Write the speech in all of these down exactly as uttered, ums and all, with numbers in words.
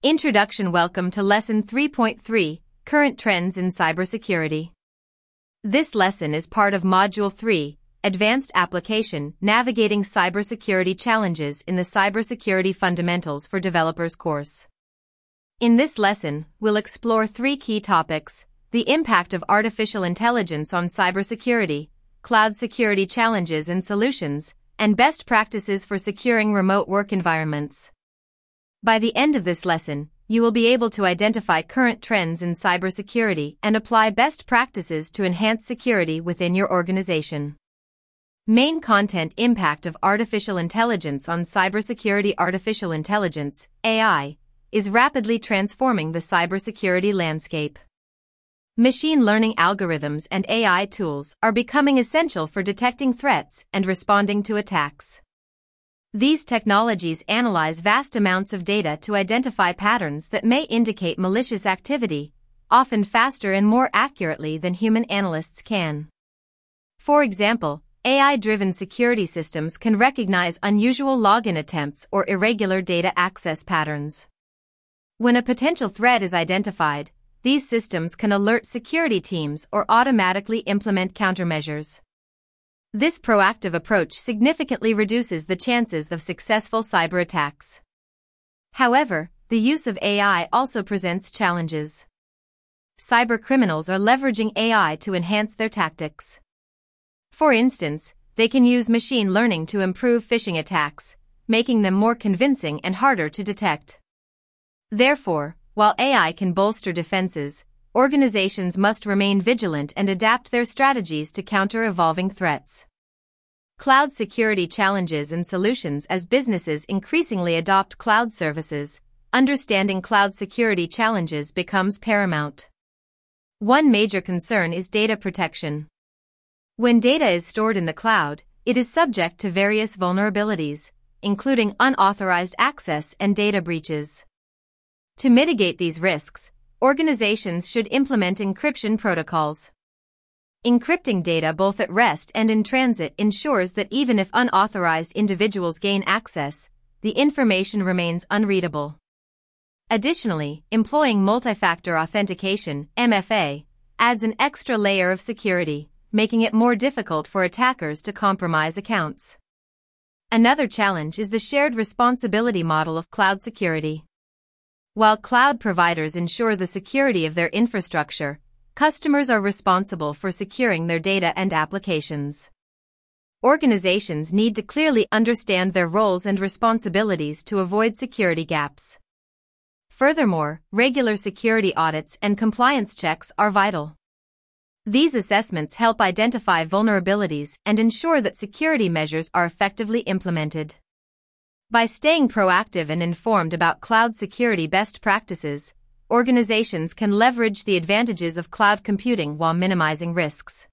Introduction. Welcome to Lesson three point three, Current Trends in Cybersecurity. This lesson is part of Module three, Advanced Application, Navigating Cybersecurity Challenges in the Cybersecurity Fundamentals for Developers course. In this lesson, we'll explore three key topics: the impact of artificial intelligence on cybersecurity, cloud security challenges and solutions, and best practices for securing remote work environments. By the end of this lesson, you will be able to identify current trends in cybersecurity and apply best practices to enhance security within your organization. Main content: impact of artificial intelligence on cybersecurity. Artificial intelligence, A I, is rapidly transforming the cybersecurity landscape. Machine learning algorithms and A I tools are becoming essential for detecting threats and responding to attacks. These technologies analyze vast amounts of data to identify patterns that may indicate malicious activity, often faster and more accurately than human analysts can. For example, A I-driven security systems can recognize unusual login attempts or irregular data access patterns. When a potential threat is identified, these systems can alert security teams or automatically implement countermeasures. This proactive approach significantly reduces the chances of successful cyber attacks. However, the use of A I also presents challenges. Cybercriminals are leveraging A I to enhance their tactics. For instance, they can use machine learning to improve phishing attacks, making them more convincing and harder to detect. Therefore, while A I can bolster defenses, organizations must remain vigilant and adapt their strategies to counter evolving threats. Cloud security challenges and solutions. As businesses increasingly adopt cloud services, understanding cloud security challenges becomes paramount. One major concern is data protection. When data is stored in the cloud, it is subject to various vulnerabilities, including unauthorized access and data breaches. To mitigate these risks, organizations should implement encryption protocols. Encrypting data both at rest and in transit ensures that even if unauthorized individuals gain access, the information remains unreadable. Additionally, employing multi-factor authentication, M F A, adds an extra layer of security, making it more difficult for attackers to compromise accounts. Another challenge is the shared responsibility model of cloud security. While cloud providers ensure the security of their infrastructure, customers are responsible for securing their data and applications. Organizations need to clearly understand their roles and responsibilities to avoid security gaps. Furthermore, regular security audits and compliance checks are vital. These assessments help identify vulnerabilities and ensure that security measures are effectively implemented. By staying proactive and informed about cloud security best practices, organizations can leverage the advantages of cloud computing while minimizing risks.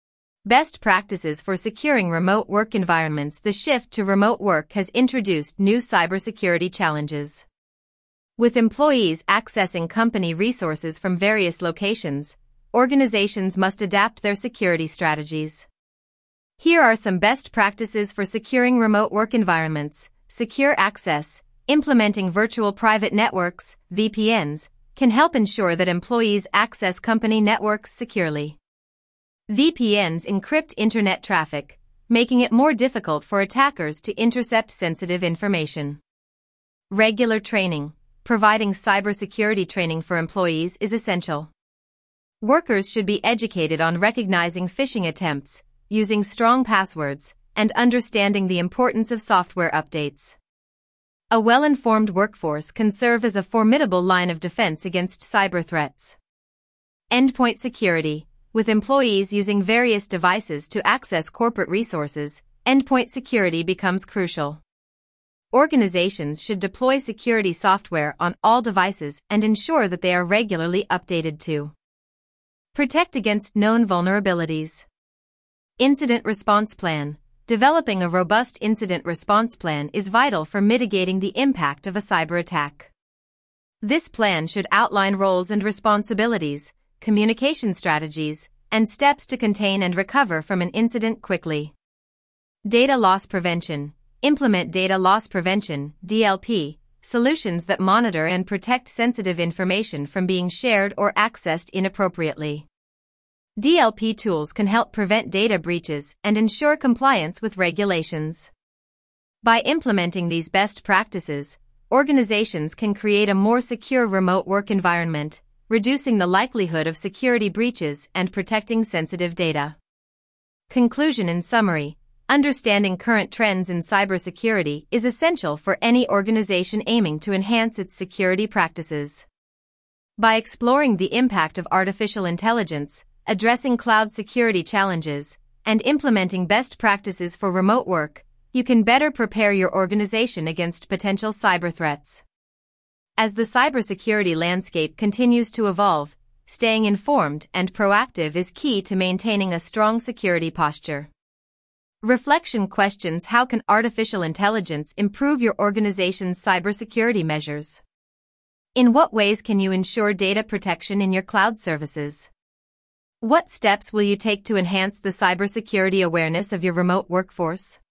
Best practices for securing remote work environments. The shift to remote work has introduced new cybersecurity challenges. With employees accessing company resources from various locations, organizations must adapt their security strategies. Here are some best practices for securing remote work environments. Secure access. Implementing virtual private networks, V P Ns, can help ensure that employees access company networks securely. V P Ns encrypt internet traffic, making it more difficult for attackers to intercept sensitive information. Regular training. Providing cybersecurity training for employees is essential. Workers should be educated on recognizing phishing attempts, using strong passwords, and understanding the importance of software updates. A well-informed workforce can serve as a formidable line of defense against cyber threats. Endpoint security. With employees using various devices to access corporate resources, endpoint security becomes crucial. Organizations should deploy security software on all devices and ensure that they are regularly updated too. Protect against known vulnerabilities. Incident response plan. Developing a robust incident response plan is vital for mitigating the impact of a cyber attack. This plan should outline roles and responsibilities, communication strategies, and steps to contain and recover from an incident quickly. Data loss prevention. Implement data loss prevention, D L P, solutions that monitor and protect sensitive information from being shared or accessed inappropriately. D L P tools can help prevent data breaches and ensure compliance with regulations. By implementing these best practices, organizations can create a more secure remote work environment, reducing the likelihood of security breaches and protecting sensitive data. Conclusion. In summary, understanding current trends in cybersecurity is essential for any organization aiming to enhance its security practices. By exploring the impact of artificial intelligence, addressing cloud security challenges, and implementing best practices for remote work, you can better prepare your organization against potential cyber threats. As the cybersecurity landscape continues to evolve, staying informed and proactive is key to maintaining a strong security posture. Reflection questions: how can artificial intelligence improve your organization's cybersecurity measures? In what ways can you ensure data protection in your cloud services? What steps will you take to enhance the cybersecurity awareness of your remote workforce?